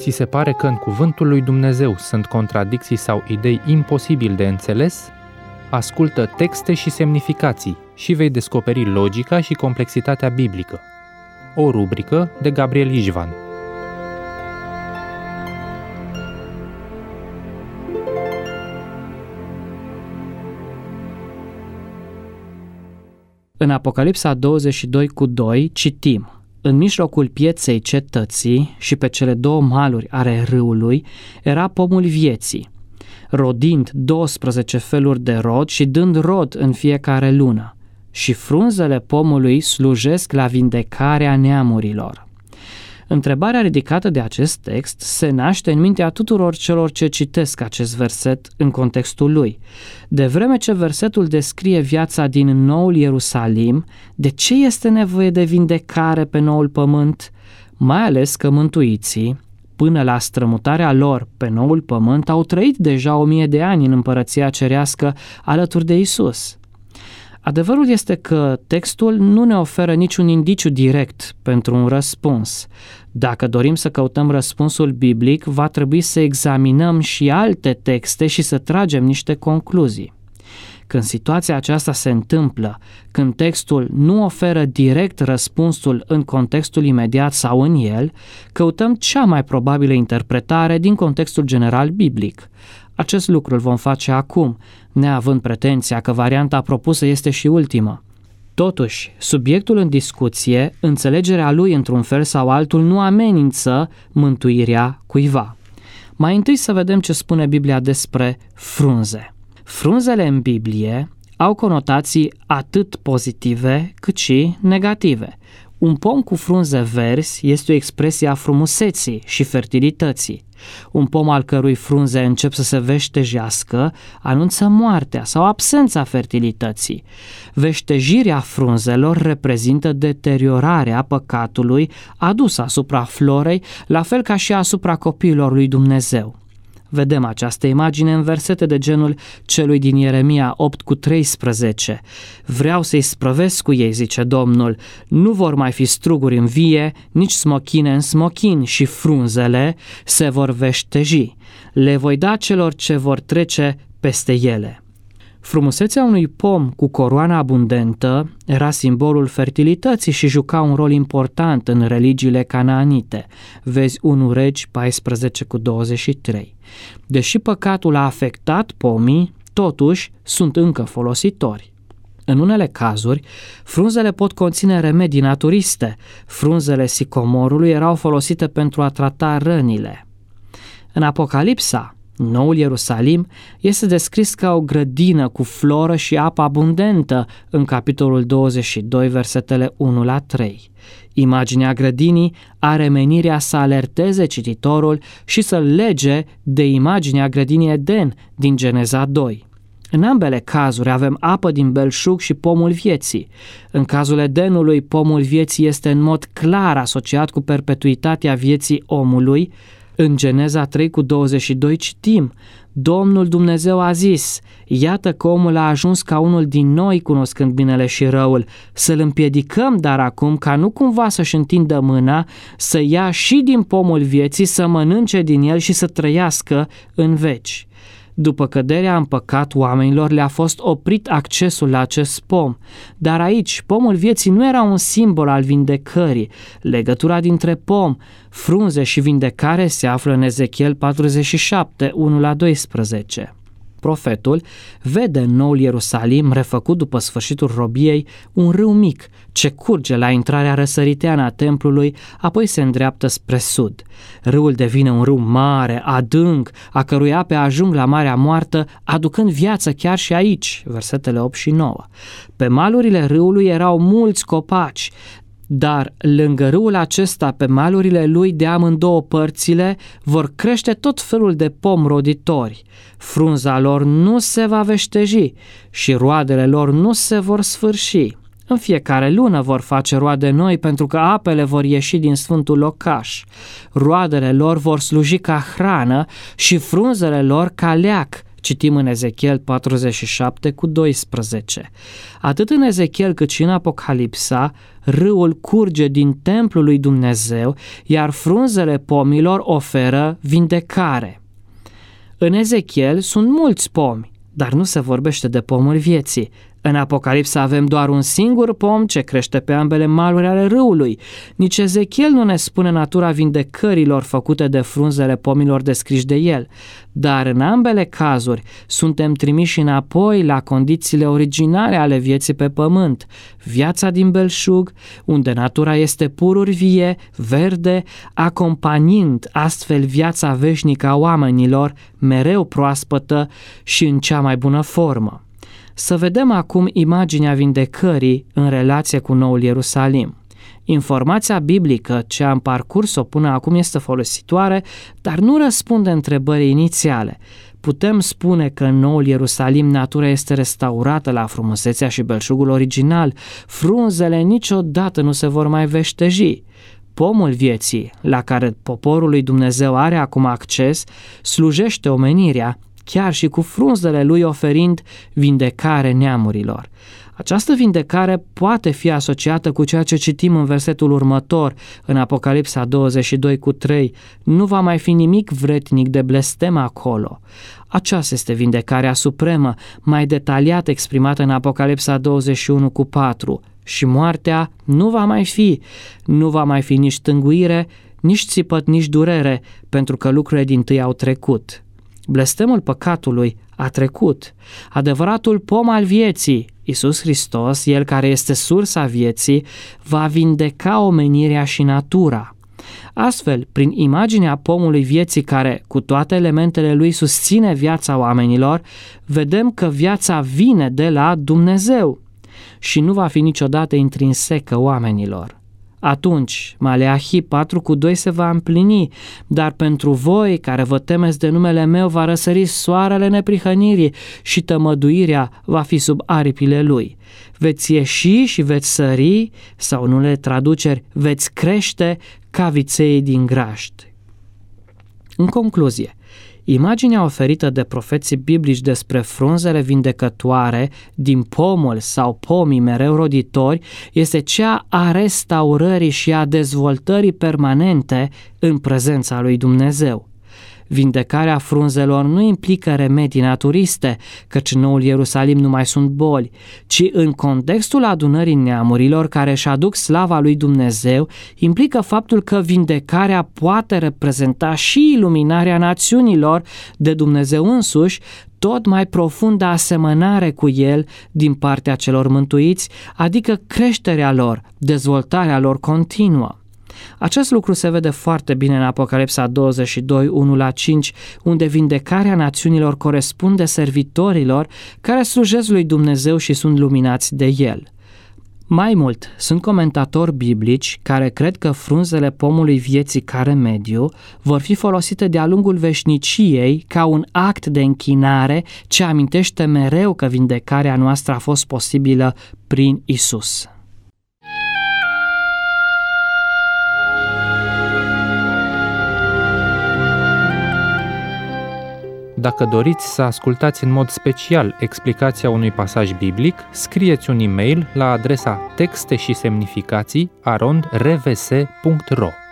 Ți se pare că în cuvântul lui Dumnezeu sunt contradicții sau idei imposibil de înțeles? Ascultă texte și semnificații și vei descoperi logica și complexitatea biblică. O rubrică de Gabriel Ișvan. În Apocalipsa 22:2 citim: În mijlocul pieței cetății și pe cele două maluri ale râului era pomul vieții, rodind 12 feluri de rod și dând rod în fiecare lună, și frunzele pomului slujesc la vindecarea neamurilor. Întrebarea ridicată de acest text se naște în mintea tuturor celor ce citesc acest verset în contextul lui. De vreme ce versetul descrie viața din Noul Ierusalim, de ce este nevoie de vindecare pe noul pământ? Mai ales că mântuiții, până la strămutarea lor pe noul pământ, au trăit deja 1000 de ani în împărăția cerească alături de Isus. Adevărul este că textul nu ne oferă niciun indiciu direct pentru un răspuns. Dacă dorim să căutăm răspunsul biblic, va trebui să examinăm și alte texte și să tragem niște concluzii. Când situația aceasta se întâmplă, când textul nu oferă direct răspunsul în contextul imediat sau în el, căutăm cea mai probabilă interpretare din contextul general biblic. Acest lucru îl vom face acum, neavând pretenția că varianta propusă este și ultima. Totuși, subiectul în discuție, înțelegerea lui într-un fel sau altul nu amenință mântuirea cuiva. Mai întâi să vedem ce spune Biblia despre frunze. Frunzele în Biblie au conotații atât pozitive cât și negative. Un pom cu frunze verzi este o expresie a frumuseții și fertilității. Un pom al cărui frunze încep să se veștejească anunță moartea sau absența fertilității. Veștejirea frunzelor reprezintă deteriorarea păcatului adusă asupra florei, la fel ca și asupra copiilor lui Dumnezeu. Vedem această imagine în versete de genul celui din Ieremia 8:13. Vreau să-i sprăvesc cu ei, zice Domnul, nu vor mai fi struguri în vie, nici smochine în smochin și frunzele se vor veșteji. Le voi da celor ce vor trece peste ele. Frumusețea unui pom cu coroană abundentă era simbolul fertilității și juca un rol important în religiile canaanite. Vezi 1 Regi 14:23. Deși păcatul a afectat pomii, totuși sunt încă folositori. În unele cazuri, frunzele pot conține remedii naturiste. Frunzele sicomorului erau folosite pentru a trata rănile. În Apocalipsa, Noul Ierusalim este descris ca o grădină cu floră și apă abundentă în capitolul 22, versetele 1-3. Imaginea grădinii are menirea să alerteze cititorul și să-l lege de imaginea grădinii Eden din Geneza 2. În ambele cazuri avem apă din belșug și pomul vieții. În cazul Edenului, pomul vieții este în mod clar asociat cu perpetuitatea vieții omului. În Geneza 3:22 citim: Domnul Dumnezeu a zis, iată că omul a ajuns ca unul din noi cunoscând binele și răul, să-l împiedicăm dar acum ca nu cumva să-și întindă mâna, să ia și din pomul vieții, să mănânce din el și să trăiască în veci. După căderea în păcat, oamenilor le-a fost oprit accesul la acest pom. Dar aici, pomul vieții nu era un simbol al vindecării. Legătura dintre pom, frunze și vindecare se află în Ezechiel 47, 1-12. Profetul vede în Noul Ierusalim, refăcut după sfârșitul robiei, un râu mic ce curge la intrarea răsăriteană a templului, apoi se îndreaptă spre sud. Râul devine un râu mare, adânc, a cărui ape ajung la Marea Moartă, aducând viață chiar și aici, versetele 8 și 9. Pe malurile râului erau mulți copaci, dar lângă râul acesta, pe malurile lui de amândouă părțile, vor crește tot felul de pomi roditori. Frunza lor nu se va veșteji și roadele lor nu se vor sfârși. În fiecare lună vor face roade noi, pentru că apele vor ieși din sfântul locaș. Roadele lor vor sluji ca hrană și frunzele lor ca leac Citim în Ezechiel 47:12. Atât în Ezechiel cât și în Apocalipsa, râul curge din templul lui Dumnezeu, iar frunzele pomilor oferă vindecare. În Ezechiel sunt mulți pomi, dar nu se vorbește de pomul vieții. În Apocalipsa avem doar un singur pom ce crește pe ambele maluri ale râului. Nici Ezechiel nu ne spune natura vindecărilor făcute de frunzele pomilor descriși de el, dar în ambele cazuri suntem trimiși înapoi la condițiile originale ale vieții pe pământ, viața din belșug, unde natura este pururi vie, verde, acompaniind astfel viața veșnică a oamenilor, mereu proaspătă și în cea mai bună formă. Să vedem acum imaginea vindecării în relație cu Noul Ierusalim. Informația biblică ce am parcurs-o până acum este folositoare, dar nu răspunde întrebării inițiale. Putem spune că în Noul Ierusalim natura este restaurată la frumusețea și belșugul original, frunzele niciodată nu se vor mai veșteji. Pomul vieții, la care poporul lui Dumnezeu are acum acces, slujește omenirea, chiar și cu frunzele lui oferind vindecare neamurilor. Această vindecare poate fi asociată cu ceea ce citim în versetul următor, în Apocalipsa 22:3. Nu va mai fi nimic vretnic de blestem acolo. Aceasta este vindecarea supremă, mai detaliat exprimată în Apocalipsa 21:4. Și moartea nu va mai fi nici tânguire, nici țipăt, nici durere, pentru că lucrurile dintâi au trecut. Blestemul păcatului a trecut. Adevăratul pom al vieții, Iisus Hristos, El care este sursa vieții, va vindeca omenirea și natura. Astfel, prin imaginea pomului vieții care, cu toate elementele lui, susține viața oamenilor, vedem că viața vine de la Dumnezeu și nu va fi niciodată intrinsecă oamenilor. Atunci, Maleahi 4:2 se va împlini, dar pentru voi care vă temeți de numele meu va răsări soarele neprihănirii și tămăduirea va fi sub aripile lui. Veți ieși și veți sări, sau în unele traduceri, veți crește ca viței din grajd. În concluzie, imaginea oferită de profeții biblici despre frunzele vindecătoare din pomul sau pomii mereu roditori este cea a restaurării și a dezvoltării permanente în prezența lui Dumnezeu. Vindecarea frunzelor nu implică remedii naturiste, căci în Noul Ierusalim nu mai sunt boli, ci în contextul adunării neamurilor care își aduc slava lui Dumnezeu, implică faptul că vindecarea poate reprezenta și iluminarea națiunilor de Dumnezeu însuși, tot mai profundă asemănare cu El din partea celor mântuiți, adică creșterea lor, dezvoltarea lor continuă. Acest lucru se vede foarte bine în Apocalipsa 22:1-5, unde vindecarea națiunilor corespunde servitorilor care slujesc lui Dumnezeu și sunt luminați de El. Mai mult, sunt comentatori biblici care cred că frunzele pomului vieții ca remediu vor fi folosite de-a lungul veșniciei ca un act de închinare ce amintește mereu că vindecarea noastră a fost posibilă prin Isus. Dacă doriți să ascultați în mod special explicația unui pasaj biblic, scrieți un e-mail la adresa texte și semnificații @rvs.ro.